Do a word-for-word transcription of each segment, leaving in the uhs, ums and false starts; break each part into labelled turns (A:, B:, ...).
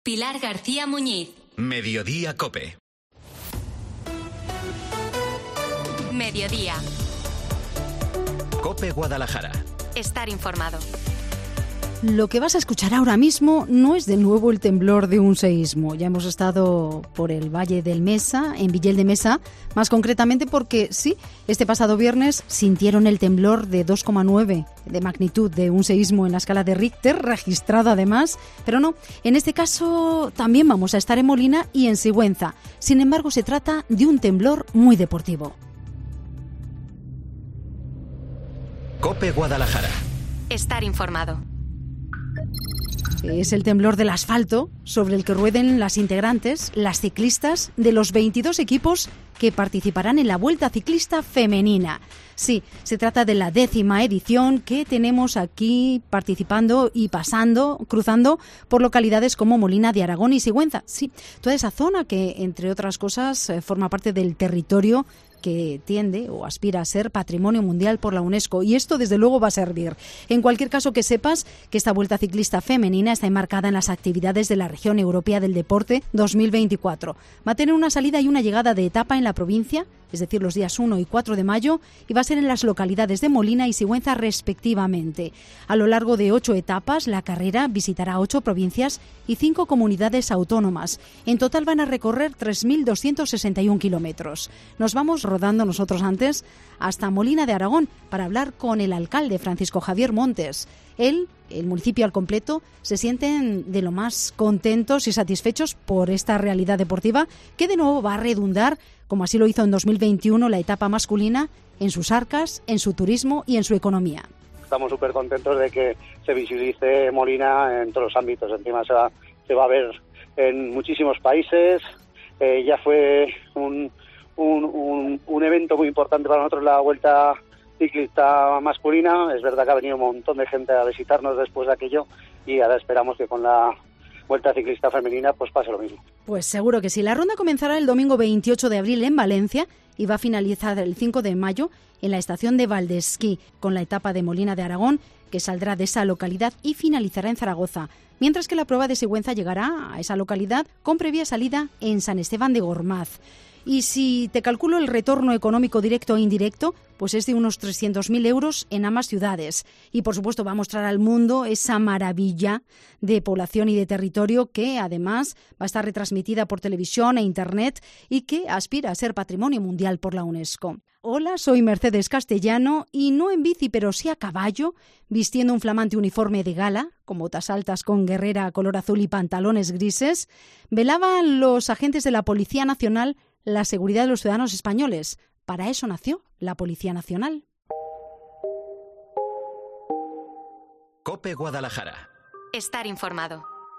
A: Pilar García Muñiz.
B: Mediodía Cope.
A: Mediodía.
B: Cope Guadalajara.
A: Estar informado.
C: Lo que vas a escuchar ahora mismo no es de nuevo el temblor de un seísmo. Ya hemos estado por el Valle del Mesa, en Villel de Mesa, más concretamente porque sí, este pasado viernes sintieron el temblor de dos coma nueve de magnitud de un seísmo en la escala de Richter, registrado además, pero no, en este caso también vamos a estar en Molina y en Sigüenza. Sin embargo, se trata de un temblor muy deportivo.
B: Cope Guadalajara.
A: Estar informado.
C: Es el temblor del asfalto sobre el que rueden las integrantes, las ciclistas de los veintidós equipos que participarán en la Vuelta Ciclista Femenina. Sí, se trata de la décima edición que tenemos aquí participando y pasando, cruzando por localidades como Molina de Aragón y Sigüenza. Sí, toda esa zona que, entre otras cosas, forma parte del territorio que tiende o aspira a ser Patrimonio Mundial por la UNESCO, y esto desde luego va a servir. En cualquier caso, que sepas que esta Vuelta Ciclista Femenina está enmarcada en las actividades de la Región Europea del Deporte dos mil veinticuatro. Va a tener una salida y una llegada de etapa en la provincia, es decir, los días uno y cuatro de mayo, y va a ser en las localidades de Molina y Sigüenza respectivamente. A lo largo de ocho etapas, la carrera visitará ocho provincias y cinco comunidades autónomas. En total van a recorrer tres mil doscientos sesenta y uno kilómetros. Nos vamos rodando nosotros antes hasta Molina de Aragón para hablar con el alcalde Francisco Javier Montes. Él, el municipio al completo, se sienten de lo más contentos y satisfechos por esta realidad deportiva que de nuevo va a redundar, como así lo hizo en dos mil veintiuno, la etapa masculina, en sus arcas, en su turismo y en su economía.
D: Estamos súper contentos de que se visibilice Molina en todos los ámbitos. Encima se va, se va a ver en muchísimos países. Eh, ya fue un, un, un, un evento muy importante para nosotros, la Vuelta Ciclista masculina. Es verdad que ha venido un montón de gente a visitarnos después de aquello y ahora esperamos que con la Vuelta Ciclista Femenina pues pase lo mismo.
C: Pues seguro que sí. La ronda comenzará el domingo veintiocho de abril en Valencia y va a finalizar el cinco de mayo en la estación de Valdesquí, con la etapa de Molina de Aragón, que saldrá de esa localidad y finalizará en Zaragoza, mientras que la prueba de Sigüenza llegará a esa localidad con previa salida en San Esteban de Gormaz. Y si te calculo el retorno económico directo e indirecto, pues es de unos trescientos mil euros en ambas ciudades. Y por supuesto va a mostrar al mundo esa maravilla de población y de territorio que además va a estar retransmitida por televisión e internet y que aspira a ser Patrimonio Mundial por la UNESCO. Hola, soy Mercedes Castellano y no en bici pero sí a caballo, vistiendo un flamante uniforme de gala, con botas altas con guerrera color azul y pantalones grises, velaban los agentes de la Policía Nacional la seguridad de los ciudadanos españoles. Para eso nació la Policía Nacional.
B: Cope Guadalajara.
A: Estar informado.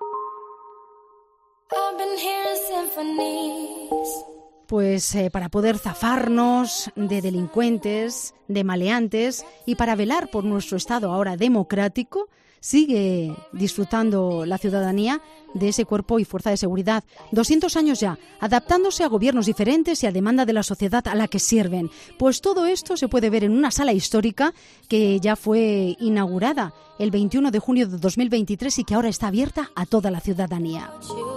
C: Pues eh, para poder zafarnos de delincuentes, de maleantes y para velar por nuestro Estado ahora democrático, sigue disfrutando la ciudadanía de ese cuerpo y fuerza de seguridad. doscientos años ya, adaptándose a gobiernos diferentes y a demanda de la sociedad a la que sirven. Pues todo esto se puede ver en una sala histórica que ya fue inaugurada el veintiuno de junio de dos mil veintitrés y que ahora está abierta a toda la ciudadanía.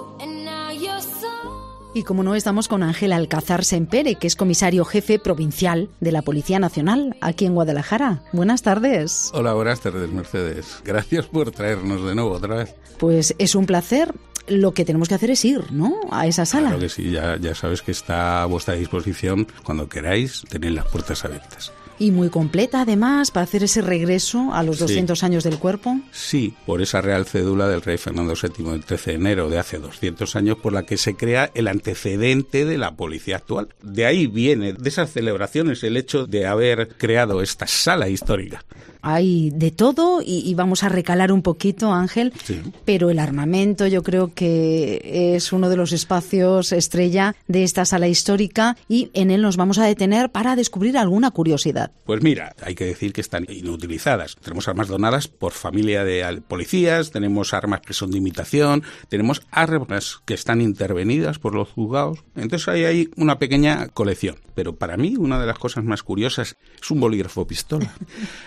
C: Y como no, estamos con Ángel Alcázar Sempere, que es comisario jefe provincial de la Policía Nacional aquí en Guadalajara. Buenas tardes.
E: Hola, buenas tardes, Mercedes. Gracias por traernos de nuevo otra vez.
C: Pues es un placer. Lo que tenemos que hacer es ir, ¿no?, a esa sala.
E: Claro que sí, ya, ya sabes que está a vuestra disposición. Cuando queráis, tenéis las puertas abiertas.
C: Y muy completa, además, para hacer ese regreso a los doscientos sí. años del cuerpo.
E: Sí, por esa Real Cédula del rey Fernando séptimo del trece de enero de hace doscientos años, por la que se crea el antecedente de la policía actual. De ahí viene, de esas celebraciones, el hecho de haber creado esta sala histórica.
C: Hay de todo y, y vamos a recalar un poquito, Ángel,
E: sí.
C: Pero el armamento yo creo que es uno de los espacios estrella de esta sala histórica y en él nos vamos a detener para descubrir alguna curiosidad.
E: Pues mira, hay que decir que están inutilizadas. Tenemos armas donadas por familia de policías, tenemos armas que son de imitación, tenemos armas que están intervenidas por los juzgados. Entonces ahí hay una pequeña colección. Pero para mí una de las cosas más curiosas es un bolígrafo pistola. Le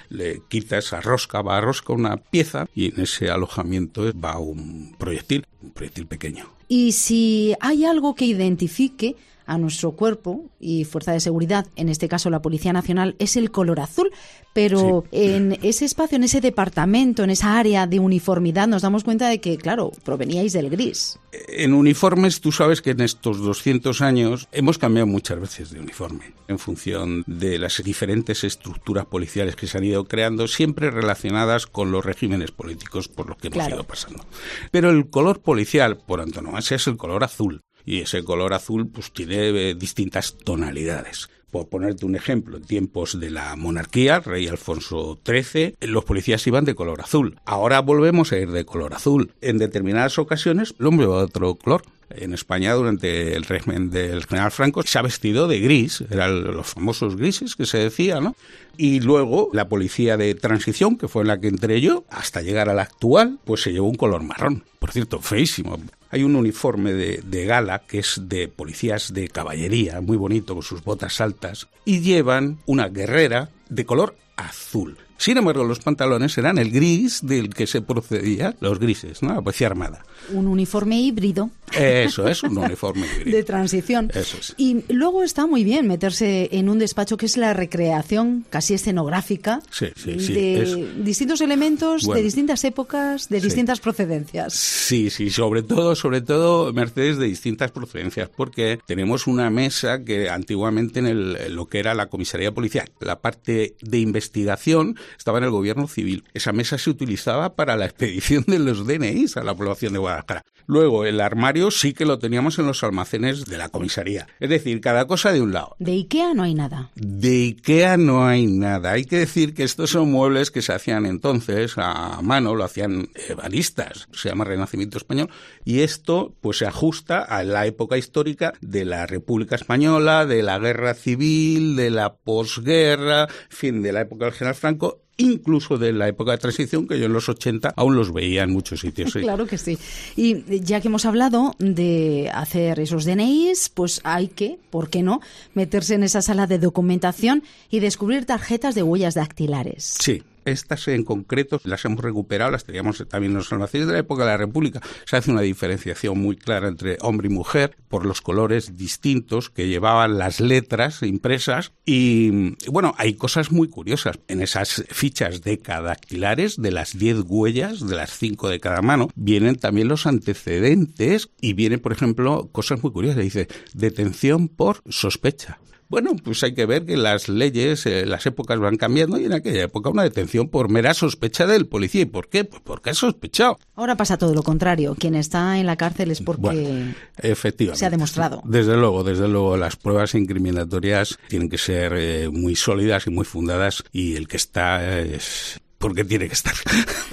E: quita esa rosca, va a rosca una pieza y en ese alojamiento va un proyectil, un proyectil pequeño.
C: Y si hay algo que identifique a nuestro cuerpo y fuerza de seguridad, en este caso la Policía Nacional, es el color azul, pero sí. En ese espacio, en ese departamento, en esa área de uniformidad, nos damos cuenta de que, claro, proveníais del gris.
E: En uniformes, tú sabes que en estos doscientos años hemos cambiado muchas veces de uniforme, en función de las diferentes estructuras policiales que se han ido creando, siempre relacionadas con los regímenes políticos por los que hemos claro. ido pasando. Pero el color policial, por antonomasia, es el color azul. Y ese color azul pues tiene eh, distintas tonalidades. Por ponerte un ejemplo, en tiempos de la monarquía, rey Alfonso trece, los policías iban de color azul. Ahora volvemos a ir de color azul. En determinadas ocasiones, el hombre va de otro color. En España, durante el régimen del general Franco, se ha vestido de gris, eran los famosos grises que se decía, ¿no? Y luego la policía de transición, que fue en la que entré yo, hasta llegar a la actual, pues se llevó un color marrón. Por cierto, feísimo. Hay un uniforme de, de gala que es de policías de caballería, muy bonito, con sus botas altas, y llevan una guerrera de color azul. Sin embargo, los pantalones eran el gris del que se procedía, los grises, ¿no? La policía armada.
C: Un uniforme híbrido.
E: Eso es, un uniforme híbrido.
C: De transición.
E: Eso es.
C: Y luego está muy bien meterse en un despacho que es la recreación casi escenográfica
E: sí, sí, sí,
C: de
E: es...
C: distintos elementos, bueno, de distintas épocas, de
E: sí.
C: distintas procedencias.
E: Sí, sí, sobre todo, sobre todo, Mercedes, de distintas procedencias, porque tenemos una mesa que antiguamente en el, lo que era la comisaría policial, la parte de investigación estaba en el gobierno civil. Esa mesa se utilizaba para la expedición de los D N Is a la población de Guadalajara. Luego, el armario sí que lo teníamos en los almacenes de la comisaría. Es decir, cada cosa de un lado.
C: De IKEA no hay nada.
E: De IKEA no hay nada. Hay que decir que estos son muebles que se hacían entonces a mano, lo hacían ebanistas, se llama Renacimiento Español, y esto pues se ajusta a la época histórica de la República Española, de la Guerra Civil, de la posguerra, en fin, de la época del general Franco, incluso de la época de transición, que yo en los ochenta aún los veía en muchos sitios. ¿Sí?
C: Claro que sí. Y ya que hemos hablado de hacer esos D N Is, pues hay que, ¿por qué no?, meterse en esa sala de documentación y descubrir tarjetas de huellas dactilares.
E: Sí. Estas en concreto las hemos recuperado, las teníamos también en los almacenes de la época de la República. Se hace una diferenciación muy clara entre hombre y mujer por los colores distintos que llevaban las letras impresas y, bueno, hay cosas muy curiosas. En esas fichas decadactilares, de las diez huellas, de las cinco de cada mano, vienen también los antecedentes y vienen, por ejemplo, cosas muy curiosas. Dice, detención por sospecha. Bueno, pues hay que ver que las leyes, eh, las épocas van cambiando y en aquella época una detención por mera sospecha del policía. ¿Y por qué? Pues porque ha sospechado.
C: Ahora pasa todo lo contrario. Quien está en la cárcel es porque
E: bueno, efectivamente,
C: se ha demostrado.
E: Desde luego, desde luego, las pruebas incriminatorias tienen que ser eh, muy sólidas y muy fundadas y el que está es... porque tiene que estar.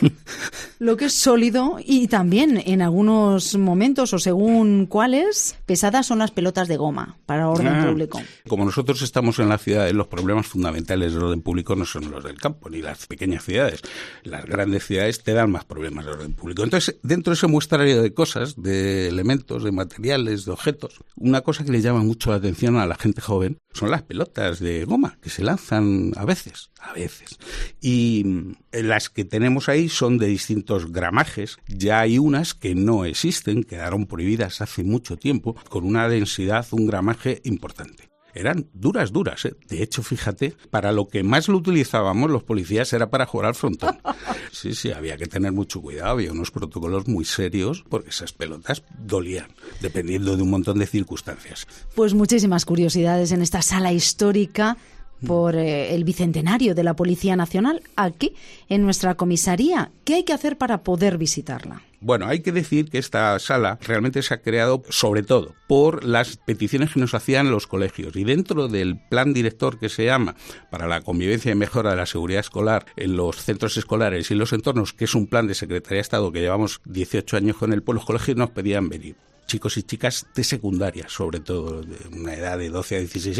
C: Lo que es sólido y también en algunos momentos o según cuáles, pesadas son las pelotas de goma para orden ah, público.
E: Como nosotros estamos en la ciudad, los problemas fundamentales del orden público no son los del campo ni las pequeñas ciudades. Las grandes ciudades te dan más problemas de orden público. Entonces, dentro de ese muestrario de cosas, de elementos, de materiales, de objetos, una cosa que le llama mucho la atención a la gente joven son las pelotas de goma que se lanzan a veces, a veces. Y las que tenemos ahí son de distintos gramajes. Ya hay unas que no existen, quedaron prohibidas hace mucho tiempo, con una densidad, un gramaje importante. Eran duras, duras, ¿eh? De hecho, fíjate, para lo que más lo utilizábamos los policías era para jugar al frontón. Sí, sí, había que tener mucho cuidado, había unos protocolos muy serios porque esas pelotas dolían, dependiendo de un montón de circunstancias.
C: Pues muchísimas curiosidades en esta sala histórica por eh, el bicentenario de la Policía Nacional, aquí en nuestra comisaría. ¿Qué hay que hacer para poder visitarla?
E: Bueno, hay que decir que esta sala realmente se ha creado sobre todo por las peticiones que nos hacían los colegios y dentro del plan director que se llama para la convivencia y mejora de la seguridad escolar en los centros escolares y los entornos, que es un plan de Secretaría de Estado que llevamos dieciocho años con él, pues los colegios nos pedían venir. Chicos y chicas de secundaria, sobre todo de una edad de doce a dieciséis años.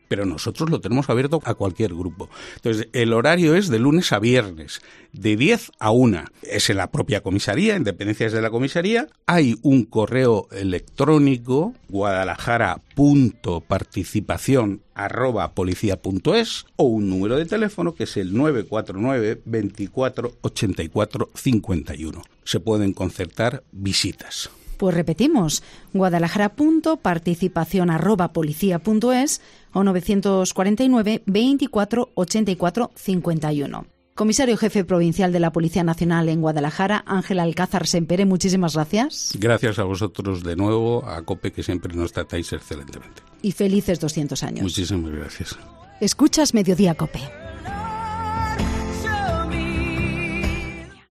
E: pero nosotros lo tenemos abierto a cualquier grupo. Entonces, el horario es de lunes a viernes, de diez a una. Es en la propia comisaría, en dependencias de la comisaría. Hay un correo electrónico, guadalajara punto participación arroba policía punto es, o un número de teléfono que es el nueve cuatro nueve, veinticuatro, ochenta y cuatro, cincuenta y uno. Se pueden concertar visitas.
C: Pues repetimos, guadalajara punto participación arroba policía punto es o nueve cuatro nueve, veinticuatro, ochenta y cuatro, cincuenta y uno. Comisario jefe provincial de la Policía Nacional en Guadalajara, Ángel Alcázar Sempere, muchísimas gracias.
E: Gracias a vosotros de nuevo, a COPE, que siempre nos tratáis excelentemente.
C: Y felices doscientos años.
E: Muchísimas gracias.
C: Escuchas Mediodía COPE.